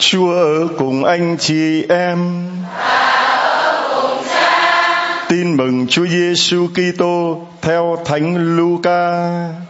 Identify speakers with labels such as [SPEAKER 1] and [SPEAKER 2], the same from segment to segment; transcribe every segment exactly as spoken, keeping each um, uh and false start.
[SPEAKER 1] Chúa ở cùng anh chị em. Tin mừng Chúa Giêsu Kitô theo Thánh Luca.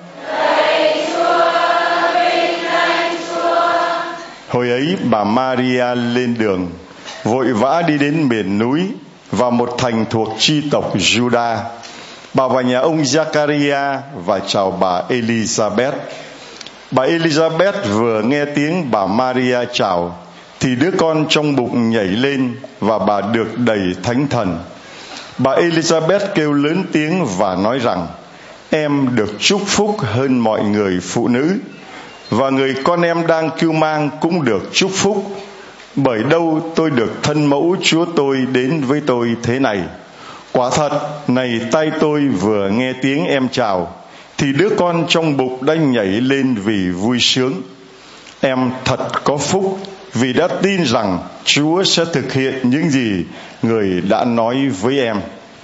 [SPEAKER 1] Hồi ấy bà Maria lên đường, vội vã đi đến miền núi vào một thành thuộc chi tộc Juda. Bà vào nhà ông Zachariah và chào bà Elizabeth. Bà Elizabeth vừa nghe tiếng bà Maria chào thì đứa con trong bụng nhảy lên và bà được đầy Thánh Thần. Bà Elizabeth kêu lớn tiếng và nói rằng: em được chúc phúc hơn mọi người phụ nữ, và người con em đang cưu mang cũng được chúc phúc. Bởi đâu tôi được thân mẫu Chúa tôi đến với tôi thế này? Quả thật, này tai tôi vừa nghe tiếng em chào thì đứa con trong bụng đã nhảy lên vì vui sướng. Em thật có phúc vì đã tin rằng Chúa sẽ thực hiện những gì người đã nói với em.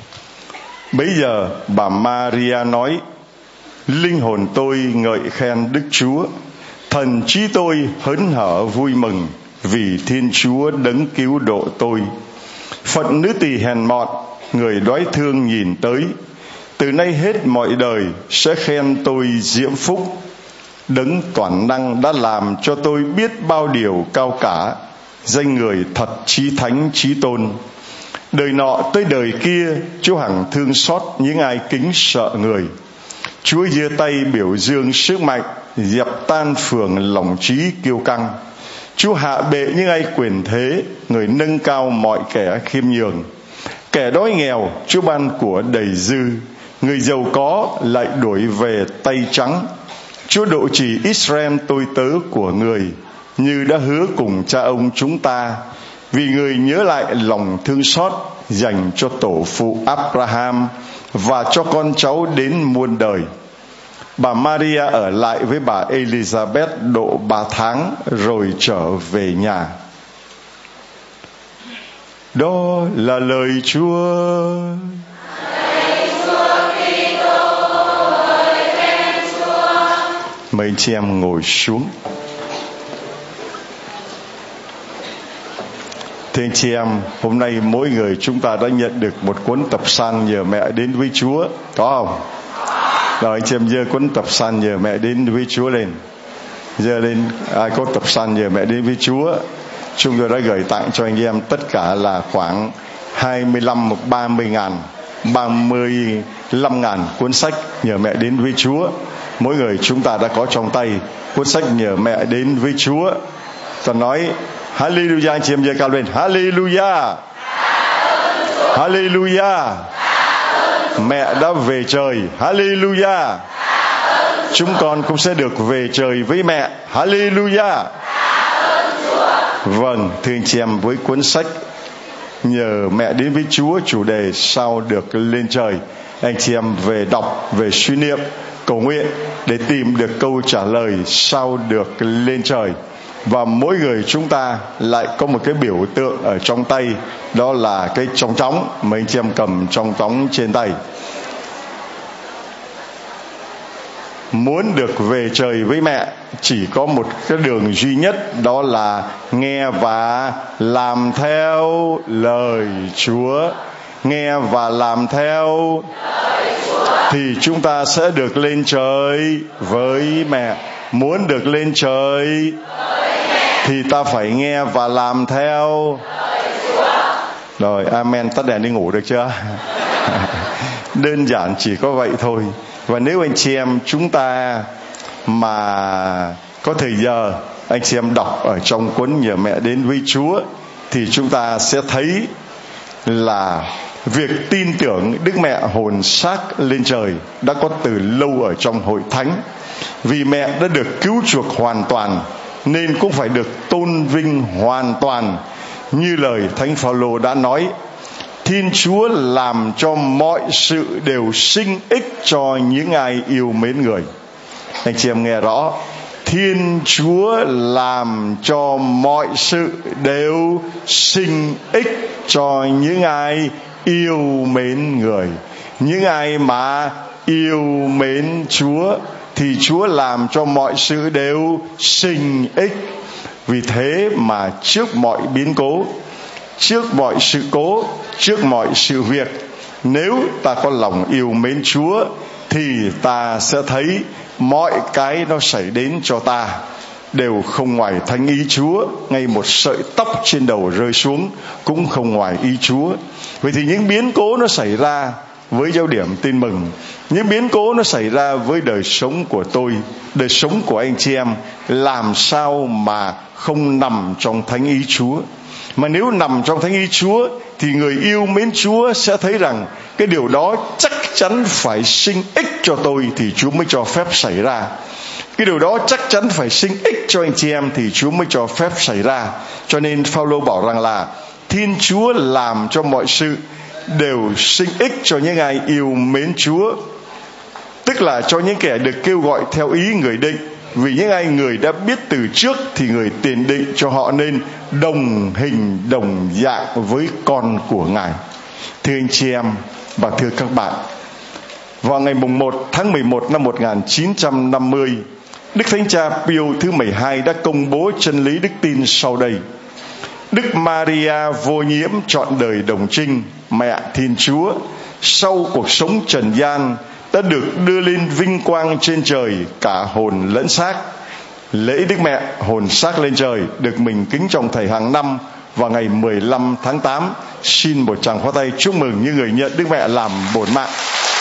[SPEAKER 1] Bấy giờ bà Maria nói: linh hồn tôi ngợi khen Đức Chúa, thần trí tôi hớn hở vui mừng vì Thiên Chúa đấng cứu độ tôi. Phận nữ tỳ hèn mọn, người đói thương nhìn tới, từ nay hết mọi đời sẽ khen tôi diễm phúc. Đấng toàn năng đã làm cho tôi biết bao điều cao cả, danh người thật chí thánh chí tôn. Đời nọ tới đời kia, Chúa hằng thương xót những ai kính sợ người. Chúa giơ tay biểu dương sức mạnh, dẹp tan phường lòng trí kiêu căng. Chúa hạ bệ những ai quyền thế, người nâng cao mọi kẻ khiêm nhường. Kẻ đói nghèo Chúa ban của đầy dư, người giàu có lại đổi về tay trắng. Chúa độ trì Israel tôi tớ của người, như đã hứa cùng cha ông chúng ta, vì người nhớ lại lòng thương xót dành cho tổ phụ Abraham và cho con cháu đến muôn đời. Bà Maria ở lại với bà Elizabeth độ ba tháng rồi trở về nhà. Đó là lời Chúa. Mời anh chị em ngồi xuống. Thưa anh chị em, hôm nay mỗi người chúng ta đã nhận được một cuốn tập san nhờ mẹ đến với Chúa, có không? Rồi anh chị em giơ cuốn tập san nhờ mẹ đến với Chúa lên. Giơ lên, ai có tập san nhờ mẹ đến với Chúa. Chúng tôi đã gửi tặng cho anh em tất cả là khoảng hai mươi lăm hoặc ba mươi ngàn, ba mươi lăm ngàn cuốn sách nhờ mẹ đến với Chúa. Mỗi người chúng ta đã có trong tay cuốn sách nhờ mẹ đến với Chúa. Ta nói Hallelujah, anh chị em giơ cao lên. Hallelujah, Hallelujah. Mẹ đã về trời. Hallelujah. Chúng con cũng sẽ được về trời với mẹ. Hallelujah. Vâng, thưa anh chị em, với cuốn sách nhờ mẹ đến với Chúa, chủ đề sao được lên trời, anh chị em về đọc, về suy niệm, cầu nguyện để tìm được câu trả lời sao được lên trời. Và mỗi người chúng ta lại có một cái biểu tượng ở trong tay, đó là cái chong chóng. Mấy anh chị em cầm chong chóng trên tay. Muốn được về trời với mẹ chỉ có một cái đường duy nhất, đó là nghe và làm theo lời Chúa. Nghe và làm theo thì chúng ta sẽ được lên trời với mẹ. Muốn được lên trời thì ta phải nghe và làm theo. Rồi, amen, tắt đèn đi ngủ được chưa? Đơn giản chỉ có vậy thôi. Và nếu anh chị em chúng ta mà có thời giờ, anh chị em đọc ở trong cuốn nhờ mẹ đến với Chúa, thì chúng ta sẽ thấy là việc tin tưởng Đức Mẹ hồn xác lên trời đã có từ lâu ở trong hội thánh. Vì mẹ đã được cứu chuộc hoàn toàn nên cũng phải được tôn vinh hoàn toàn, như lời Thánh Phaolô đã nói: Thiên Chúa làm cho mọi sự đều sinh ích cho những ai yêu mến người. Anh chị em nghe rõ, Thiên Chúa làm cho mọi sự đều sinh ích cho những ai yêu mến người. Những ai mà yêu mến Chúa thì Chúa làm cho mọi sự đều sinh ích. Vì thế mà trước mọi biến cố, trước mọi sự cố, trước mọi sự việc, nếu ta có lòng yêu mến Chúa thì ta sẽ thấy mọi cái nó xảy đến cho ta đều không ngoài thánh ý Chúa. Ngay một sợi tóc trên đầu rơi xuống cũng không ngoài ý Chúa. Vậy thì những biến cố nó xảy ra với Giáo điểm Tin Mừng, những biến cố nó xảy ra với đời sống của tôi, đời sống của anh chị em, làm sao mà không nằm trong thánh ý Chúa? Mà nếu nằm trong thánh ý Chúa thì người yêu mến Chúa sẽ thấy rằng cái điều đó chắc chắn phải sinh ích cho tôi thì Chúa mới cho phép xảy ra. Cái điều đó chắc chắn phải sinh ích cho anh chị em thì Chúa mới cho phép xảy ra. Cho nên Phao-lô bảo rằng là Thiên Chúa làm cho mọi sự đều sinh ích cho những ai yêu mến Chúa, tức là cho những kẻ được kêu gọi theo ý người định. Vì những ai người đã biết từ trước thì người tiền định cho họ nên đồng hình đồng dạng với con của Ngài. Thưa anh chị em và thưa các bạn, vào ngày mùng một tháng mười một năm một nghìn chín trăm năm mươi, Đức Thánh Cha Pio thứ mười hai đã công bố chân lý đức tin sau đây: Đức Maria vô nhiễm trọn đời đồng trinh, mẹ Thiên Chúa, sau cuộc sống trần gian đã được đưa lên vinh quang trên trời cả hồn lẫn xác. Lễ Đức Mẹ hồn xác lên trời được mình kính trọng thầy hàng năm vào ngày mười lăm tháng tám. Xin một tràng pháo tay chúc mừng những người nhận Đức Mẹ làm bổn mạng.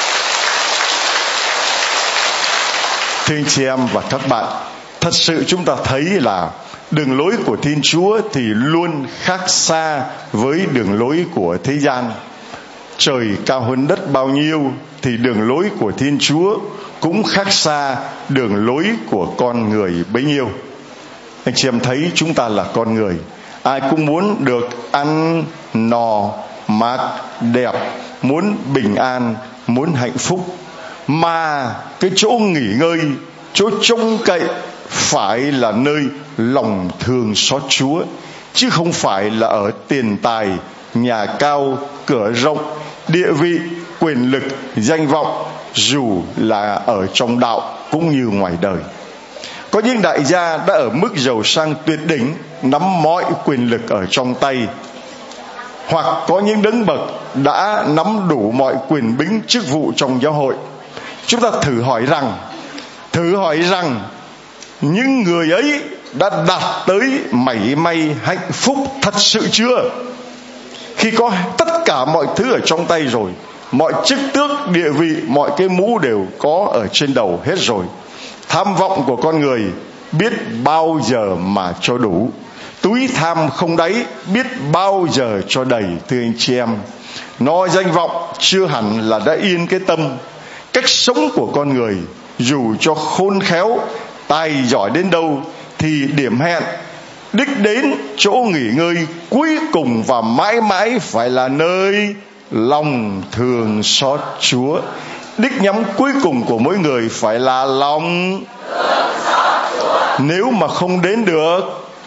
[SPEAKER 1] Thưa anh chị em và các bạn, thật sự chúng ta thấy là đường lối của Thiên Chúa thì luôn khác xa với đường lối của thế gian. Trời cao hơn đất bao nhiêu thì đường lối của Thiên Chúa cũng khác xa đường lối của con người bấy nhiêu. Anh chị em thấy chúng ta là con người, ai cũng muốn được ăn no mặc đẹp, muốn bình an, muốn hạnh phúc. Mà cái chỗ nghỉ ngơi, chỗ trông cậy phải là nơi lòng thương xót Chúa, chứ không phải là ở tiền tài, nhà cao, cửa rộng, địa vị, quyền lực, danh vọng, dù là ở trong đạo cũng như ngoài đời. Có những đại gia đã ở mức giàu sang tuyệt đỉnh, nắm mọi quyền lực ở trong tay, hoặc có những đấng bậc đã nắm đủ mọi quyền bính chức vụ trong giáo hội. Chúng ta thử hỏi rằng, thử hỏi rằng những người ấy đã đạt tới mảy may hạnh phúc thật sự chưa? Khi có tất cả mọi thứ ở trong tay rồi, mọi chức tước, địa vị, mọi cái mũ đều có ở trên đầu hết rồi, tham vọng của con người biết bao giờ mà cho đủ, túi tham không đáy biết bao giờ cho đầy. Thưa anh chị em, no danh vọng chưa hẳn là đã yên cái tâm. Cách sống của con người dù cho khôn khéo, tài giỏi đến đâu thì điểm hẹn, đích đến, chỗ nghỉ ngơi cuối cùng và mãi mãi phải là nơi lòng thương xót Chúa. Đích nhắm cuối cùng của mỗi người phải là lòng thương xót Chúa. Nếu mà không đến được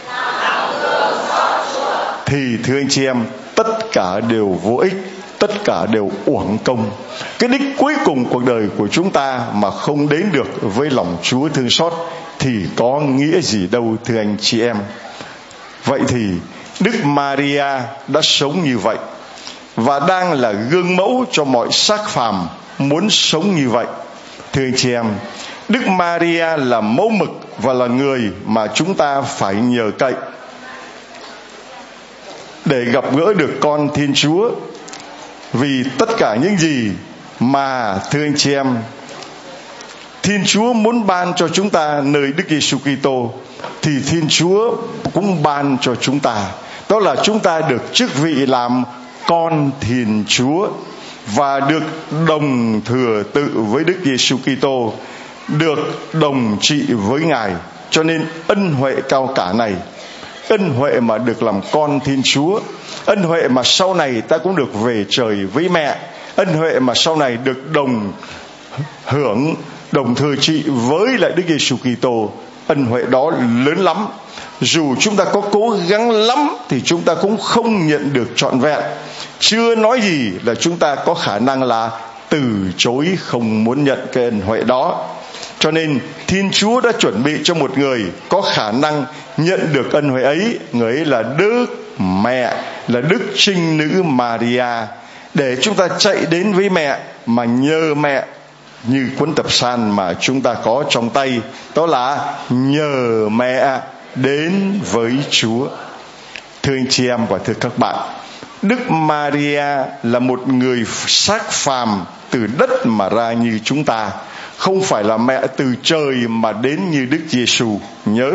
[SPEAKER 1] thì thưa anh chị em, tất cả đều vô ích, tất cả đều uổng công. Cái đích cuối cùng cuộc đời của chúng ta mà không đến được với lòng Chúa thương xót thì có nghĩa gì đâu, thưa anh chị em. Vậy thì Đức Maria đã sống như vậy và đang là gương mẫu cho mọi xác phàm muốn sống như vậy. Thưa anh chị em, Đức Maria là mẫu mực và là người mà chúng ta phải nhờ cậy để gặp gỡ được con Thiên Chúa. Vì tất cả những gì mà thưa anh chị em, Thiên Chúa muốn ban cho chúng ta nơi Đức Giêsu Kitô thì Thiên Chúa cũng ban cho chúng ta. Đó là chúng ta được chức vị làm con Thiên Chúa và được đồng thừa tự với Đức Giêsu Kitô, được đồng trị với Ngài. Cho nên ân huệ cao cả này, ân huệ mà được làm con Thiên Chúa, ân huệ mà sau này ta cũng được về trời với mẹ, ân huệ mà sau này được đồng hưởng, đồng thừa trị với lại Đức Giêsu Kitô, ân huệ đó lớn lắm. Dù chúng ta có cố gắng lắm thì chúng ta cũng không nhận được trọn vẹn. Chưa nói gì là chúng ta có khả năng là từ chối không muốn nhận cái ân huệ đó. Cho nên Thiên Chúa đã chuẩn bị cho một người có khả năng nhận được ân huệ ấy. Người ấy là Đức Mẹ, là Đức Trinh Nữ Maria, để chúng ta chạy đến với mẹ mà nhờ mẹ, như cuốn tập san mà chúng ta có trong tay, đó là nhờ mẹ đến với Chúa. Thưa anh chị em và thưa các bạn, Đức Maria là một người xác phàm từ đất mà ra như chúng ta, không phải là mẹ từ trời mà đến như Đức Giêsu. Nhớ,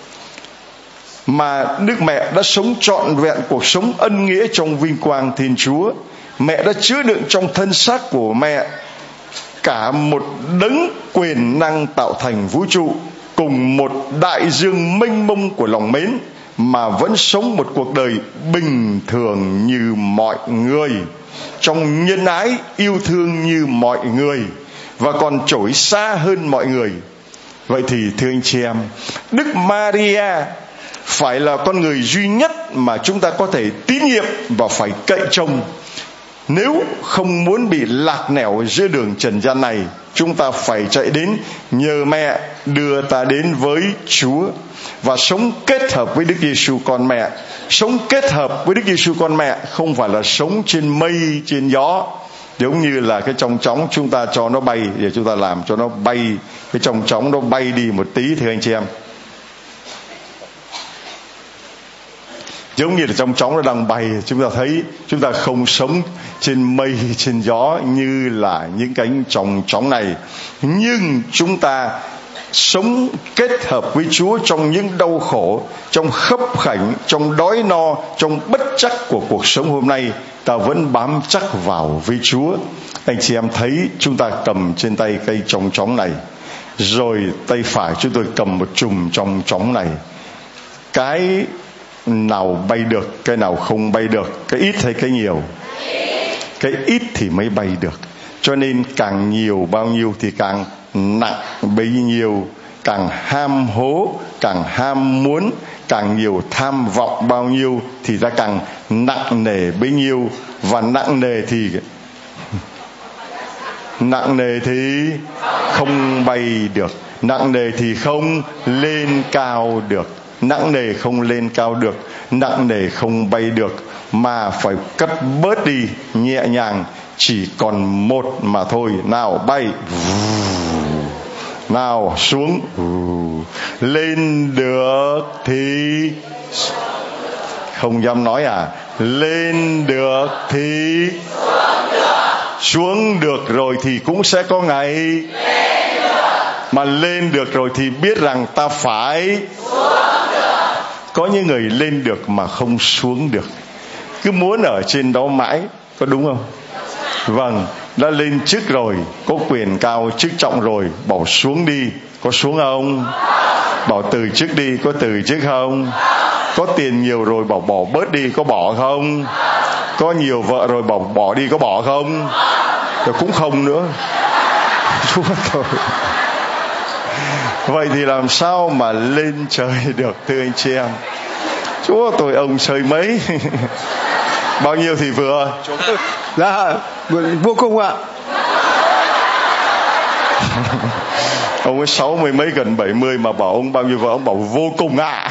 [SPEAKER 1] mà Đức Mẹ đã sống trọn vẹn cuộc sống ân nghĩa trong vinh quang Thiên Chúa. Mẹ đã chứa đựng trong thân xác của mẹ cả một đấng quyền năng tạo thành vũ trụ, cùng một đại dương mênh mông của lòng mến, mà vẫn sống một cuộc đời bình thường như mọi người, trong nhân ái yêu thương như mọi người, và còn trỗi xa hơn mọi người. Vậy thì thưa anh chị em, Đức Maria phải là con người duy nhất mà chúng ta có thể tín nhiệm và phải cậy trông. Nếu không muốn bị lạc nẻo giữa đường trần gian này, chúng ta phải chạy đến nhờ mẹ đưa ta đến với Chúa và sống kết hợp với Đức Giêsu con mẹ. Sống kết hợp với Đức Giêsu con mẹ không phải là sống trên mây trên gió, giống như là cái chong chóng chúng ta cho nó bay, để chúng ta làm cho nó bay, cái chong chóng nó bay đi một tí thì anh chị em, giống như là trong chóng nó đang bay. Chúng ta thấy chúng ta không sống trên mây trên gió như là những cánh chong chóng này, nhưng chúng ta sống kết hợp với Chúa trong những đau khổ, trong khấp khảnh, trong đói no, trong bất trắc của cuộc sống hôm nay, ta vẫn bám chắc vào với Chúa. Anh chị em thấy chúng ta cầm trên tay cây chong chóng này, rồi tay phải chúng tôi cầm một chùm chong chóng này. Cái nào bay được, cái nào không bay được, cái ít hay cái nhiều? Cái ít thì mới bay được. Cho nên càng nhiều bao nhiêu thì càng nặng bấy nhiêu, càng ham hố, càng ham muốn, càng nhiều tham vọng bao nhiêu thì ta càng nặng nề bấy nhiêu. Và nặng nề thì nặng nề thì không bay được, nặng nề thì không lên cao được, nặng nề không lên cao được, nặng nề không bay được, mà phải cất bớt đi, nhẹ nhàng, chỉ còn một mà thôi. Nào bay, nào xuống, lên được thì không dám nói à, lên được thì xuống được rồi thì cũng sẽ có ngày mà lên được rồi thì biết rằng ta phải có những người lên được mà không xuống được, cứ muốn ở trên đó mãi, có đúng không? Vâng, đã lên chức rồi, có quyền cao chức trọng rồi, bảo xuống đi, có xuống không? Bảo từ chức đi, có từ chức không? Có tiền nhiều rồi bảo bỏ bớt đi, có bỏ không? Có nhiều vợ rồi bảo bỏ đi, có bỏ không? Rồi cũng không nữa. Chúa thôi. Vậy thì làm sao mà lên trời được thưa anh chị em? Chúa tôi ông trời mấy? Bao nhiêu thì vừa?
[SPEAKER 2] Dạ, vô cùng ạ.
[SPEAKER 1] Ông ấy sáu mươi mấy gần bảy mươi mà bảo ông bao nhiêu vợ, ông bảo vô cùng ạ.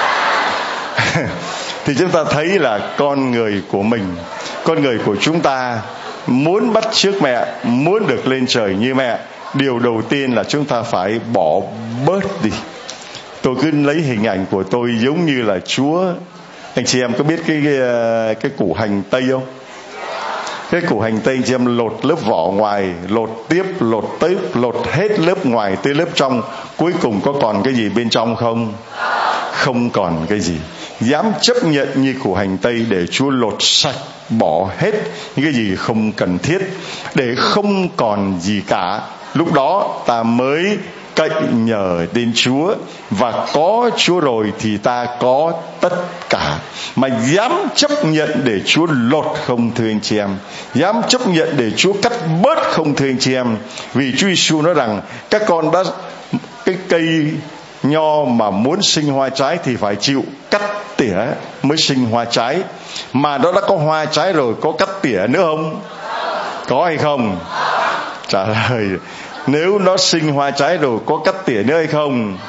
[SPEAKER 1] Thì chúng ta thấy là con người của mình, con người của chúng ta muốn bắt chước mẹ, muốn được lên trời như mẹ, điều đầu tiên là chúng ta phải bỏ bớt đi. Tôi cứ lấy hình ảnh của tôi giống như là Chúa. Anh chị em có biết cái cái, cái củ hành tây không? Cái củ hành tây anh chị em lột lớp vỏ ngoài, lột tiếp, lột tới, lột hết lớp ngoài tới lớp trong, cuối cùng có còn cái gì bên trong không? Không còn cái gì. Dám chấp nhận như củ hành tây để Chúa lột sạch, bỏ hết những cái gì không cần thiết, để không còn gì cả. Lúc đó ta mới cậy nhờ đến Chúa, và có Chúa rồi thì ta có tất cả. Mà dám chấp nhận để Chúa lột không thưa anh chị em, dám chấp nhận để Chúa cắt bớt không thưa anh chị em. Vì Chúa Giêsu nói rằng các con đã, cái cây nho mà muốn sinh hoa trái thì phải chịu cắt tỉa mới sinh hoa trái, mà nó đã có hoa trái rồi có cắt tỉa nữa không? Có hay không? Trả lời Nếu nó sinh hoa trái rồi có cắt tỉa nữa hay không?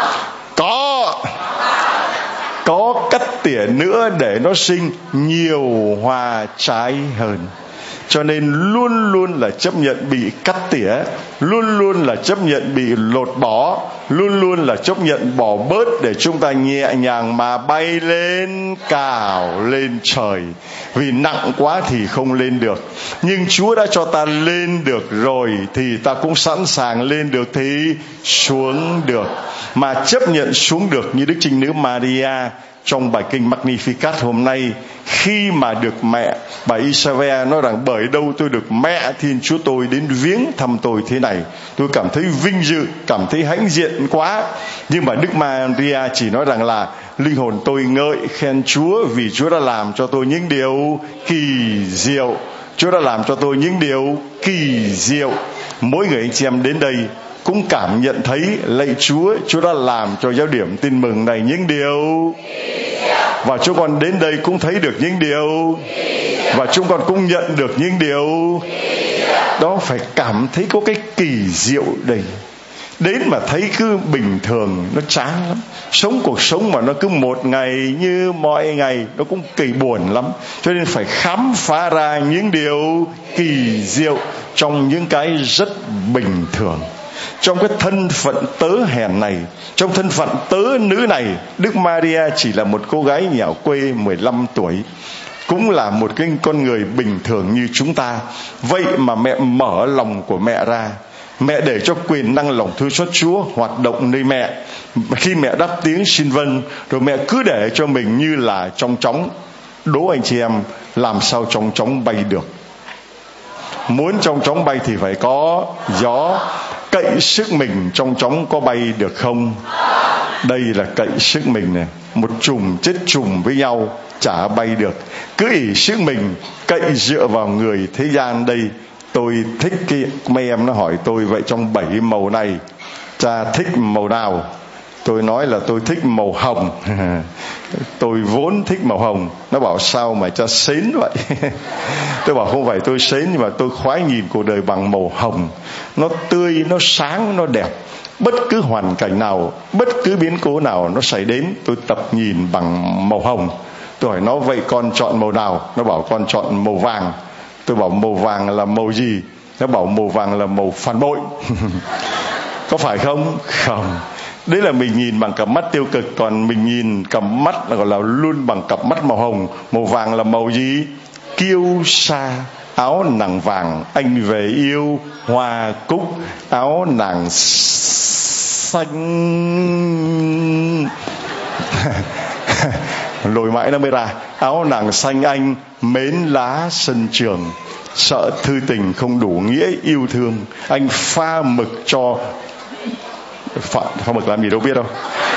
[SPEAKER 1] Có. Có cắt tỉa nữa để nó sinh nhiều hoa trái hơn. Cho nên luôn luôn là chấp nhận bị cắt tỉa, luôn luôn là chấp nhận bị lột bỏ, luôn luôn là chấp nhận bỏ bớt để chúng ta nhẹ nhàng mà bay lên, cào lên trời. Vì nặng quá thì không lên được, nhưng Chúa đã cho ta lên được rồi thì ta cũng sẵn sàng lên được thì xuống được. Mà chấp nhận xuống được như Đức Trinh Nữ Maria trong bài kinh Magnificat hôm nay, khi mà được mẹ, bà Isabel nói rằng bởi đâu tôi được mẹ Thiên Chúa tôi đến viếng thăm tôi thế này, tôi cảm thấy vinh dự, cảm thấy hãnh diện quá. Nhưng mà Đức Maria chỉ nói rằng là linh hồn tôi ngợi khen Chúa vì Chúa đã làm cho tôi những điều kỳ diệu. Chúa đã làm cho tôi những điều kỳ diệu. Mỗi người anh chị em đến đây cũng cảm nhận thấy lạy Chúa, Chúa đã làm cho giáo điểm tin mừng này những điều, và chúng con đến đây cũng thấy được những điều, và chúng con cũng nhận được những điều đó. Phải cảm thấy có cái kỳ diệu đây. Đến mà thấy cứ bình thường nó chán lắm. Sống cuộc sống mà nó cứ một ngày như mọi ngày nó cũng kỳ buồn lắm. Cho nên phải khám phá ra những điều kỳ diệu trong những cái rất bình thường. Trong cái thân phận tớ hèn này, trong thân phận tớ nữ này, Đức Maria chỉ là một cô gái nhà quê mười lăm tuổi, cũng là một cái con người bình thường như chúng ta. Vậy mà mẹ mở lòng của mẹ ra, mẹ để cho quyền năng lòng thương xót Chúa hoạt động nơi mẹ. Khi mẹ đáp tiếng xin vâng, rồi mẹ cứ để cho mình như là trong chóng. Đố anh chị em, làm sao trong chóng bay được? Muốn trong chóng bay thì phải có gió. Cậy sức mình trong chóng có bay được không? Đây là cậy sức mình này. Một chùm chết chùm với nhau chả bay được. Cứ ỷ sức mình cậy dựa vào người thế gian đây. Tôi thích cái, mấy em nó hỏi tôi vậy trong bảy màu này cha thích màu nào? Tôi nói là tôi thích màu hồng. Tôi vốn thích màu hồng. Nó bảo sao mà cha sến vậy? Tôi bảo không phải tôi sến, nhưng mà tôi khoái nhìn cuộc đời bằng màu hồng. Nó tươi, nó sáng, nó đẹp. Bất cứ hoàn cảnh nào, bất cứ biến cố nào nó xảy đến, tôi tập nhìn bằng màu hồng. Tôi hỏi nó vậy con chọn màu nào? Nó bảo con chọn màu vàng. Tôi bảo màu vàng là màu gì? Nó bảo màu vàng là màu phản bội. Có phải không? Không. Đấy là mình nhìn bằng cặp mắt tiêu cực, còn mình nhìn cặp mắt là gọi là luôn bằng cặp mắt màu hồng. Màu vàng là màu gì? Kiêu sa. Áo nàng vàng anh về yêu hoa cúc, áo nàng xanh lồi mãi nó mới ra. Áo nàng xanh anh mến lá sân trường, sợ thư tình không đủ nghĩa yêu thương, anh pha mực cho pha, pha mực làm gì đâu biết đâu.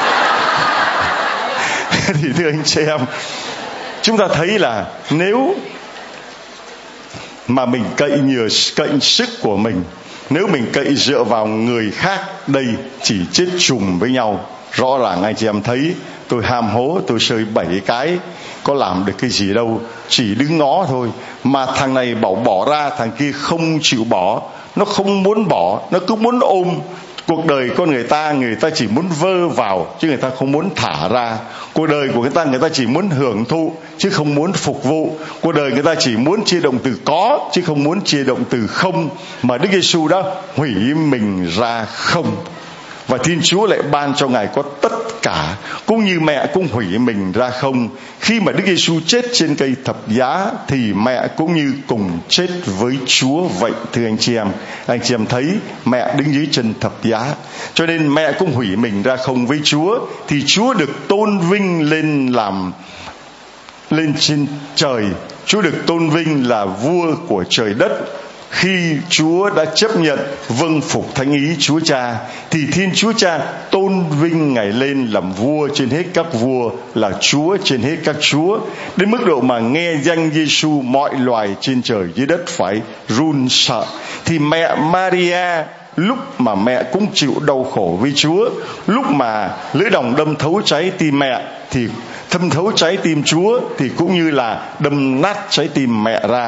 [SPEAKER 1] Thì thưa anh chị em, chúng ta thấy là nếu mà mình cậy nhờ cậy sức của mình, nếu mình cậy dựa vào người khác, đây chỉ chết chùm với nhau. Rõ ràng anh chị em thấy tôi ham hố, tôi sơi bảy cái, có làm được cái gì đâu, chỉ đứng ngó thôi. Mà thằng này bảo bỏ ra, thằng kia không chịu bỏ. Nó không muốn bỏ, nó cứ muốn ôm. Cuộc đời con người ta, người ta chỉ muốn vơ vào, chứ người ta không muốn thả ra. Cuộc đời của người ta, người ta chỉ muốn hưởng thụ, chứ không muốn phục vụ. Cuộc đời người ta chỉ muốn chia động từ có, chứ không muốn chia động từ không. Mà Đức Giêsu đã hủy mình ra không. Và Thiên Chúa lại ban cho Ngài có tất cả, cũng như mẹ cũng hủy mình ra không. Khi mà Đức Giêsu chết trên cây thập giá thì mẹ cũng như cùng chết với Chúa vậy. Thưa anh chị em, anh chị em thấy mẹ đứng dưới chân thập giá, cho nên mẹ cũng hủy mình ra không với Chúa, thì Chúa được tôn vinh lên làm lên trên trời. Chúa được tôn vinh là vua của trời đất. Khi Chúa đã chấp nhận vâng phục thánh ý Chúa Cha, thì Thiên Chúa Cha tôn vinh Ngài lên làm vua trên hết các vua, là Chúa trên hết các chúa, đến mức độ mà nghe danh Giêsu mọi loài trên trời dưới đất phải run sợ. Thì mẹ Maria, lúc mà mẹ cũng chịu đau khổ với Chúa, lúc mà lưỡi đồng đâm thấu cháy tim mẹ, thì thâm thấu trái tim Chúa thì cũng như là đâm nát trái tim mẹ ra.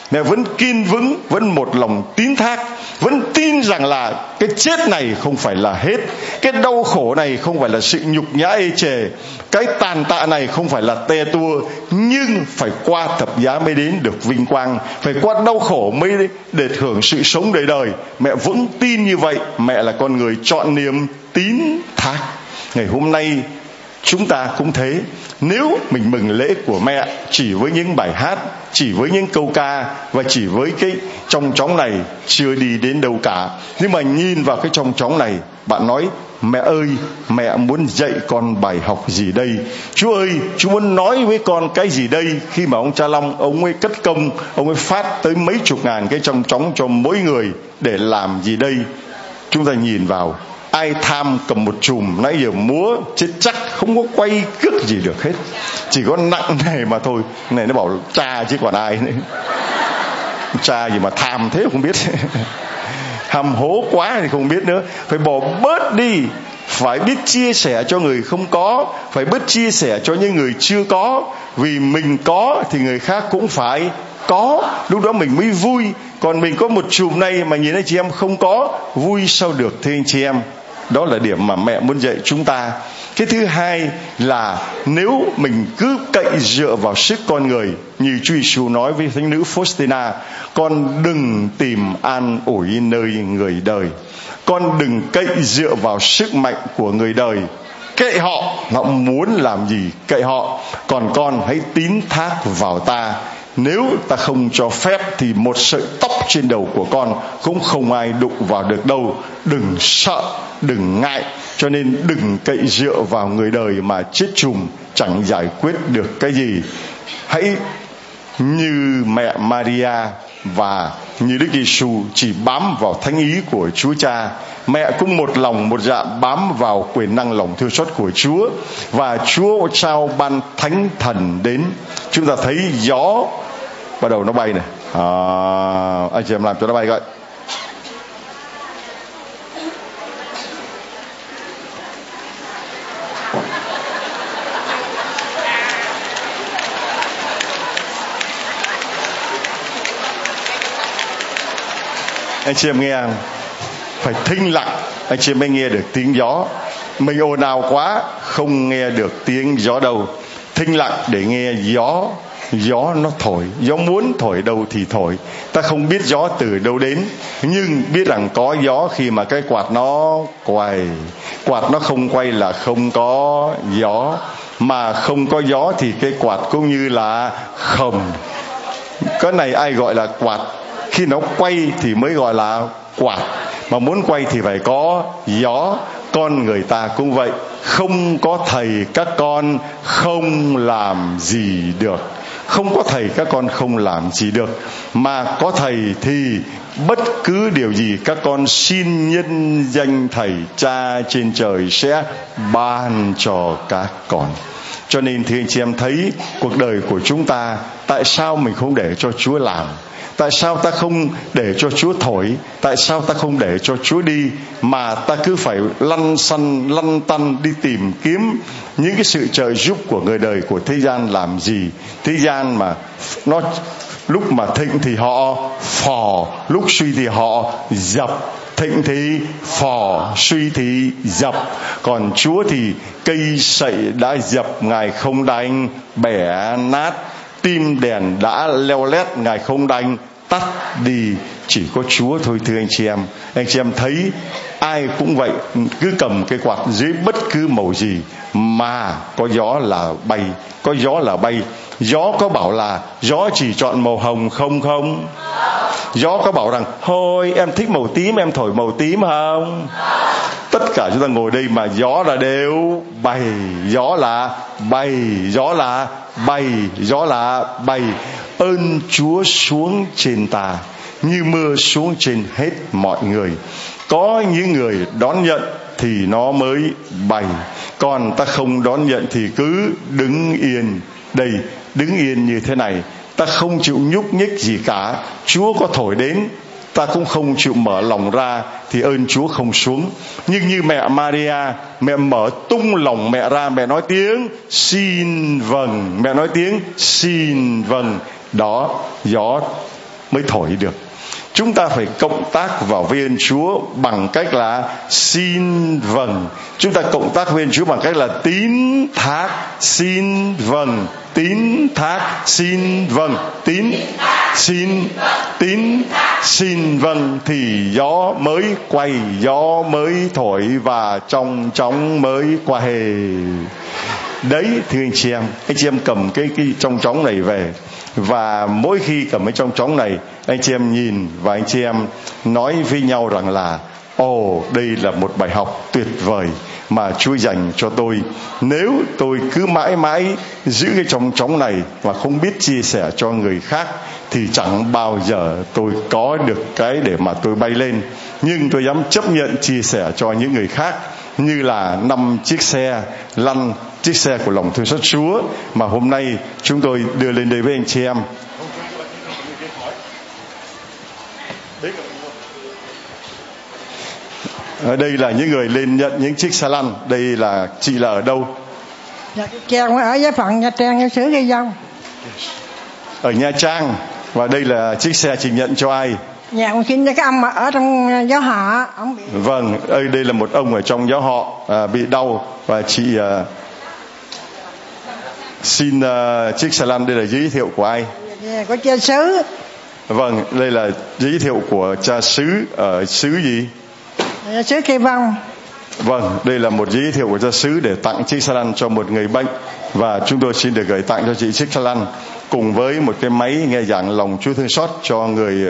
[SPEAKER 1] Mẹ vẫn kiên vững, vẫn một lòng tín thác, vẫn tin rằng là cái chết này không phải là hết, cái đau khổ này không phải là sự nhục nhã ê chề, cái tàn tạ này không phải là te tua, nhưng phải qua thập giá mới đến được vinh quang, phải qua đau khổ mới để hưởng sự sống đời đời. Mẹ vẫn tin như vậy. Mẹ là con người chọn niềm tín thác. Ngày hôm nay chúng ta cũng thế. Nếu mình mừng lễ của mẹ chỉ với những bài hát, chỉ với những câu ca và chỉ với cái trong chóng này chưa đi đến đâu cả, nhưng mà nhìn vào cái trong chóng này, bạn nói mẹ ơi, mẹ muốn dạy con bài học gì đây? Chúa ơi, Chúa muốn nói với con cái gì đây? Khi mà ông Cha Long ông ấy cất công, ông ấy phát tới mấy chục ngàn cái trong chóng cho mỗi người để làm gì đây? Chúng ta nhìn vào, ai tham cầm một chùm nãy giờ múa chết chắc không có quay cước gì được hết, chỉ có nặng này mà thôi. Này nó bảo cha chứ còn ai nữa. Cha gì mà tham thế không biết. Hàm hố quá thì không biết nữa. Phải bỏ bớt đi, phải biết chia sẻ cho người không có, phải biết chia sẻ cho những người chưa có. Vì mình có thì người khác cũng phải có, lúc đó mình mới vui. Còn mình có một chùm này mà nhìn anh chị em không có, vui sao được thưa anh chị em? Đó là điểm mà mẹ muốn dạy chúng ta. Cái thứ hai là nếu mình cứ cậy dựa vào sức con người, như Chúa Giêsu nói với thánh nữ Faustina, con đừng tìm an ủi nơi người đời, con đừng cậy dựa vào sức mạnh của người đời. Kệ họ, họ muốn làm gì kệ họ, còn con hãy tín thác vào ta. Nếu ta không cho phép thì một sợi tóc trên đầu của con cũng không ai đụng vào được đâu. Đừng sợ, đừng ngại. Cho nên đừng cậy dựa vào người đời mà chết chùm, chẳng giải quyết được cái gì. Hãy như mẹ Maria và như Đức Giêsu chỉ bám vào thánh ý của Chúa Cha. Mẹ cũng một lòng một dạ bám vào quyền năng lòng thương xót của Chúa, và Chúa trao ban thánh thần đến. Chúng ta thấy gió bắt đầu nó bay này, à, anh chị em làm cho nó bay coi. Anh chị em nghe, phải thinh lặng anh chị em mới nghe được tiếng gió. Mình ồn ào quá không nghe được tiếng gió đâu. Thinh lặng để nghe gió. Gió nó thổi, gió muốn thổi đâu thì thổi. Ta không biết gió từ đâu đến, nhưng biết rằng có gió khi mà cái quạt nó quay. Quạt nó không quay là không có gió, mà không có gió thì cái quạt cũng như là không. Cái này ai gọi là quạt? Khi nó quay thì mới gọi là quạt, mà muốn quay thì phải có gió. Con người ta cũng vậy, không có thầy các con không làm gì được. Không có thầy các con không làm gì được, mà có thầy thì bất cứ điều gì các con xin nhân danh thầy Cha trên trời sẽ ban cho các con. Cho nên thì anh chị em thấy cuộc đời của chúng ta, tại sao mình không để cho Chúa làm? Tại sao ta không để cho Chúa thổi? Tại sao ta không để cho Chúa đi, mà ta cứ phải lăn xăn lăn tăn đi tìm kiếm những cái sự trợ giúp của người đời, của thế gian làm gì? Thế gian mà nó lúc mà thịnh thì họ phò, lúc suy thì họ dập. Thịnh thì phò, suy thì dập. Còn Chúa thì cây sậy đã dập, Ngài không đánh bẻ nát. Tim đèn đã leo lét, Ngài không đánh tắt đi. Chỉ có Chúa thôi thưa anh chị em. Anh chị em thấy ai cũng vậy, cứ cầm cái quạt dưới bất cứ màu gì mà có gió là bay, có gió là bay. Gió có bảo là gió chỉ chọn màu hồng không không? Gió có bảo rằng thôi em thích màu tím em thổi màu tím không? Tất cả chúng ta ngồi đây mà gió là đều bay, gió là bay, gió là bay, gió là bay. Ơn Chúa xuống trên ta như mưa xuống trên hết mọi người. Có những người đón nhận thì nó mới bay, còn ta không đón nhận thì cứ đứng yên. Đây, đứng yên như thế này, ta không chịu nhúc nhích gì cả. Chúa có thổi đến, ta cũng không chịu mở lòng ra, thì ơn Chúa không xuống. Nhưng như mẹ Maria, mẹ mở tung lòng mẹ ra, mẹ nói tiếng xin vâng, mẹ nói tiếng xin vâng. Đó, gió mới thổi được. Chúng ta phải cộng tác vào với ơn Chúa bằng cách là xin vâng. Chúng ta cộng tác với ơn Chúa bằng cách là tín thác, xin vâng, tín thác, xin vâng, tín, xin, tín, xin vâng thì gió mới quay, gió mới thổi và trong chóng mới quay. Đấy, thưa anh chị em, anh chị em cầm cái cái trong chóng này về, và mỗi khi cầm cái trong chóng này, anh chị em nhìn và anh chị em nói với nhau rằng là ồ, đây là một bài học tuyệt vời mà Chúa dành cho tôi. Nếu tôi cứ mãi mãi giữ cái trong chóng này mà không biết chia sẻ cho người khác thì chẳng bao giờ tôi có được cái để mà tôi bay lên. Nhưng tôi dám chấp nhận chia sẻ cho những người khác, như là năm chiếc xe lăn, chiếc xe của lòng thương xót Chúa mà hôm nay chúng tôi đưa lên đây với anh chị em. Ở đây là những người lên nhận những chiếc xe lăn. Đây là chị là ở đâu?
[SPEAKER 3] Dạ, Trang ở giáo phận Nha Trang, giáo xứ Ghi Dông.
[SPEAKER 1] Ở Nha Trang. Và đây là chiếc xe chị nhận cho ai?
[SPEAKER 3] Dạ, con xin cho cái ông mà ở trong giáo họ. Ông bị...
[SPEAKER 1] Vâng, đây, đây là một ông ở trong giáo họ à, bị đau. Và chị à, xin à, chiếc xe lăn. Đây là giới thiệu của ai?
[SPEAKER 3] Dạ, của cha xứ.
[SPEAKER 1] Vâng, đây là giới thiệu của cha xứ. Ở xứ gì?
[SPEAKER 3] Dạ, xứ Kỳ Vong.
[SPEAKER 1] Vâng, đây là một giới thiệu của cha xứ để tặng chiếc xe lăn cho một người bệnh. Và chúng tôi xin được gửi tặng cho chị chiếc xe lăn cùng với một cái máy nghe giảng lòng Chúa thương xót cho người,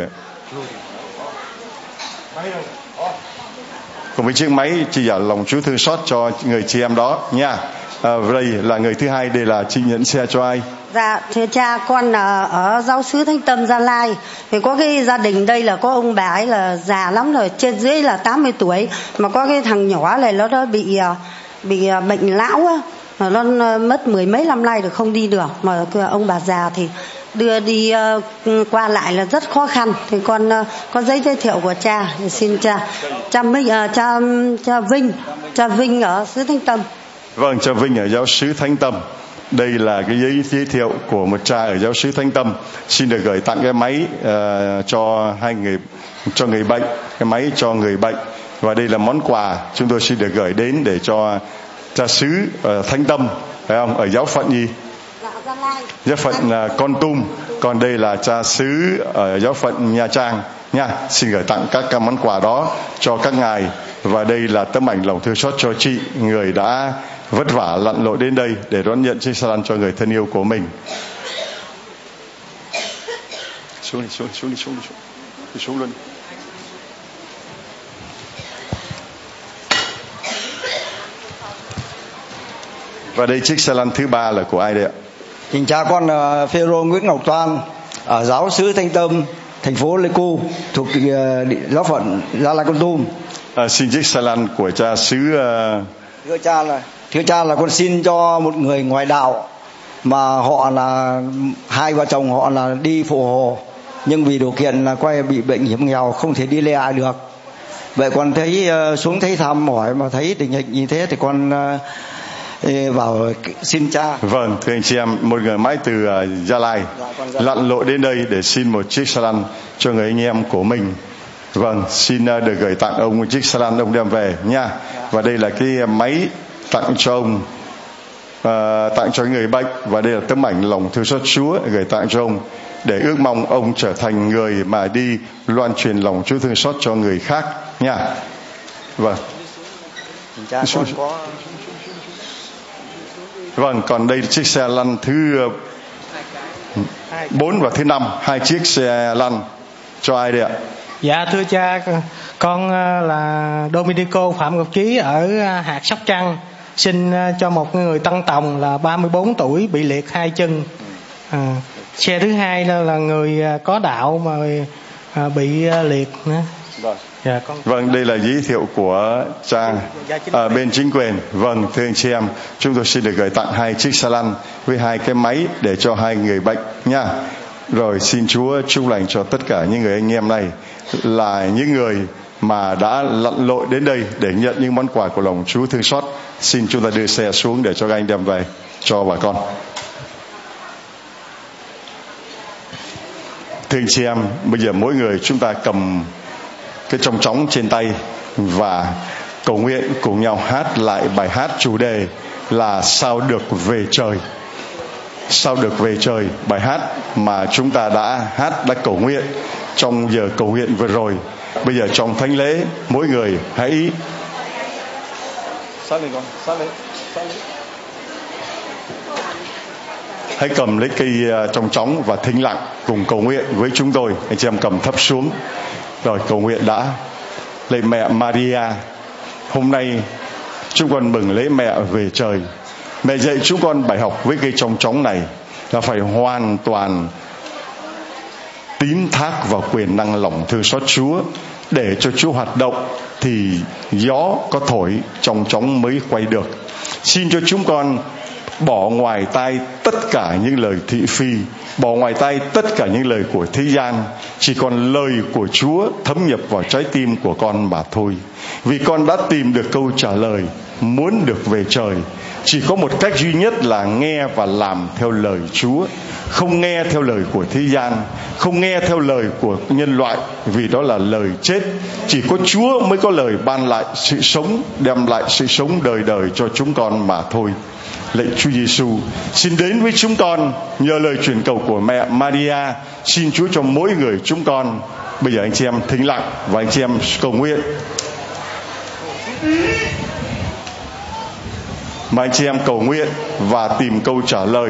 [SPEAKER 1] cùng với chiếc máy chị giảng lòng Chúa thương xót cho người chị em đó nha. À, đây là người thứ hai. Đây là chị nhận xe cho ai?
[SPEAKER 4] Dạ, thưa cha, con ở, ở giáo xứ Thánh Tâm Gia Lai. Thì có cái gia đình đây là có ông bà ấy là già lắm rồi, trên dưới là tám mươi tuổi, mà có cái thằng nhỏ này nó đã bị bị bệnh lão á, nó mất mười mấy năm nay rồi không đi được, mà ông bà già thì đưa đi uh, qua lại là rất khó khăn. Thì con uh, có giấy giới thiệu của cha, thì xin cha cha Minh uh, cha cha Vinh, cha Vinh ở xứ Thánh Tâm.
[SPEAKER 1] Vâng, cha Vinh ở giáo xứ Thánh Tâm. Đây là cái giấy giới thiệu của một cha ở giáo xứ Thánh Tâm. Xin được gửi tặng cái máy uh, cho hai người, cho người bệnh, cái máy cho người bệnh. Và đây là món quà chúng tôi xin được gửi đến để cho cha xứ uh, Thánh Tâm, phải không? Ở giáo phận gì? Giáo phận uh, Kon Tum. Còn đây là cha xứ ở giáo phận Nha Trang nha. Xin gửi tặng các cái món quà đó cho các ngài. Và đây là tấm ảnh lòng thương xót cho chị, người đã vất vả lặn lội đến đây để đón nhận chiếc xe lăn cho người thân yêu của mình. Xuống đi, xuống, xuống đi, xuống đi, xuống, đi xuống luôn. Và đây chiếc xe lăn thứ ba là của ai đây ạ?
[SPEAKER 2] Xin cha, con uh, Phêrô Nguyễn Ngọc Toan ở giáo xứ Thanh Tâm, thành phố Pleiku, thuộc uh, giáo phận Gia Lai Kon Tum.
[SPEAKER 1] À, xin chiếc xe lăn của cha xứ. Uh...
[SPEAKER 2] Thưa cha là thưa cha là con xin cho một người ngoại đạo mà họ là hai vợ chồng họ là đi phụ hồ, nhưng vì điều kiện là quay bị bệnh hiểm nghèo không thể đi lẹ được. Vậy con thấy uh, xuống thấy thăm hỏi mà thấy tình hình như thế thì con uh, vào xin cha.
[SPEAKER 1] Vâng, thưa anh chị em, một người mãi từ uh, Gia Lai dạ, lặn lội đến đây để xin một chiếc xe lăn cho người anh em của mình. Vâng, xin uh, được gửi tặng ông một chiếc xe lăn ông đem về nha. Và đây là cái máy tặng cho ông, uh, tặng cho người bệnh. Và đây là tấm ảnh lòng thương xót Chúa gửi tặng cho ông, để ước mong ông trở thành người mà đi loan truyền lòng Chúa thương xót cho người khác nha. Vâng.
[SPEAKER 2] Cha, con có...
[SPEAKER 1] Vâng, còn đây là chiếc xe lăn thứ bốn và thứ năm, hai chiếc xe lăn cho ai đây ạ?
[SPEAKER 5] Dạ thưa cha, con là Dominico Phạm Ngọc Trí ở hạt Sóc Trăng, xin cho một người Tân Tòng là ba mươi bốn tuổi bị liệt hai chân. À, xe thứ hai là, là người có đạo mà à, bị liệt nữa.
[SPEAKER 1] Vâng.
[SPEAKER 5] Dạ, con...
[SPEAKER 1] Vâng, đây là giới thiệu của cha à, bên chính quyền. Vâng, thưa anh chị em, chúng tôi xin được gửi tặng hai chiếc xe lăn với hai cái máy để cho hai người bệnh nha. Rồi xin Chúa chúc lành cho tất cả những người anh em này, là những người mà đã lặn lội đến đây để nhận những món quà của lòng Chúa thương xót. Xin chúng ta đưa xe xuống để cho các anh đem về cho bà con. Thưa anh chị em, bây giờ mỗi người chúng ta cầm cái trống trống trên tay và cầu nguyện cùng nhau hát lại bài hát chủ đề là sao được về trời. Sao được về trời, bài hát mà chúng ta đã hát, đã cầu nguyện trong giờ cầu nguyện vừa rồi. Bây giờ trong thánh lễ, mỗi người hãy sát lên con, sát lên, sát lên. Hãy cầm lấy cây trống trống và thinh lặng cùng cầu nguyện với chúng tôi. Anh chị em cầm thấp xuống. Rồi cầu nguyện đã. Lạy mẹ Maria, hôm nay chúng con mừng lễ mẹ về trời. Mẹ dạy chúng con bài học với cây trống trống này là phải hoàn toàn tín thác vào quyền năng lòng thương xót Chúa. Để cho Chúa hoạt động thì gió có thổi, trống trống mới quay được. Xin cho chúng con bỏ ngoài tai tất cả những lời thị phi, bỏ ngoài tai tất cả những lời của thế gian, chỉ còn lời của Chúa thấm nhập vào trái tim của con mà thôi. Vì con đã tìm được câu trả lời, muốn được về trời. Chỉ có một cách duy nhất là nghe và làm theo lời Chúa, không nghe theo lời của thế gian, không nghe theo lời của nhân loại, vì đó là lời chết. Chỉ có Chúa mới có lời ban lại sự sống, đem lại sự sống đời đời cho chúng con mà thôi. Lạy Chúa Giêsu, xin đến với chúng con nhờ lời truyền cầu của mẹ Maria. Xin Chúa cho mỗi người chúng con. Bây giờ anh chị em thinh lặng và anh chị em cầu nguyện. Mà anh chị em cầu nguyện và tìm câu trả lời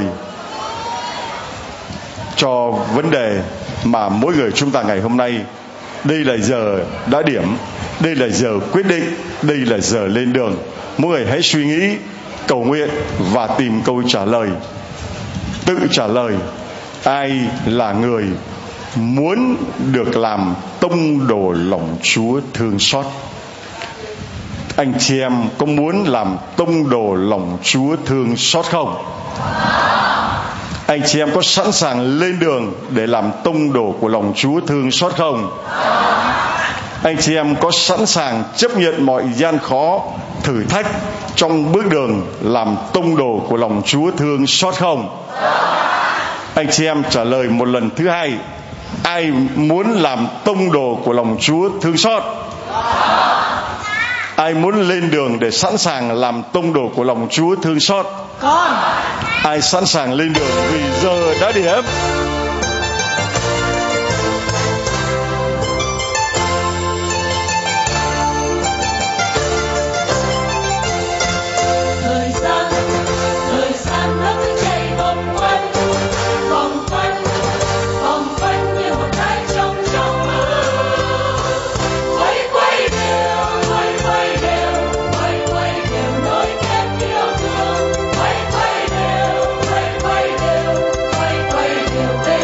[SPEAKER 1] cho vấn đề mà mỗi người chúng ta ngày hôm nay. Đây là giờ đã điểm, đây là giờ quyết định, đây là giờ lên đường. Mỗi người hãy suy nghĩ, cầu nguyện và tìm câu trả lời. Tự trả lời, ai là người muốn được làm tông đồ lòng Chúa thương xót? Anh chị em có muốn làm tông đồ lòng Chúa thương xót không? Anh chị em có sẵn sàng lên đường để làm tông đồ của lòng Chúa thương xót không? Anh chị em có sẵn sàng chấp nhận mọi gian khó, thử thách trong bước đường làm tông đồ của lòng Chúa thương xót không? Anh chị em trả lời một lần thứ hai. Ai muốn làm tông đồ của lòng Chúa thương xót? Ai muốn lên đường để sẵn sàng làm tông đồ của lòng Chúa thương xót? Con. Ai sẵn sàng lên đường vì giờ đã điểm?
[SPEAKER 6] Quay quay đều, quay quay đều, quay quay đều.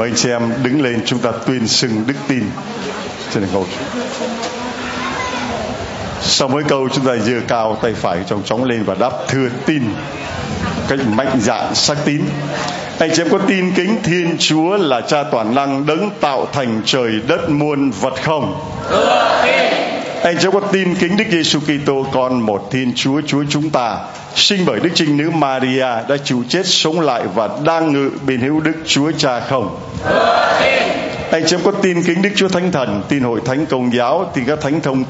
[SPEAKER 1] Mời anh chị em đứng lên, chúng ta tuyên xưng đức tin. Trên này ngồi. Sau mỗi câu chúng ta giơ cao tay phải trong chóng lên và đáp thưa tin, cách mạnh dạn xác tín. Anh chị em có tin kính Thiên Chúa là Cha toàn năng đấng tạo thành trời đất muôn vật không? Thưa tin. Anh chị em có tin kính Đức Giêsu Kitô con một Thiên Chúa Chúa chúng ta, sinh bởi Đức Trinh Nữ Maria, đã chịu chết sống lại và đang ngự bên hữu Đức Chúa Cha không? Thưa tin. Anh chị em có tin kính Đức Chúa Thánh Thần, tin Hội Thánh Công giáo, tin các thánh thông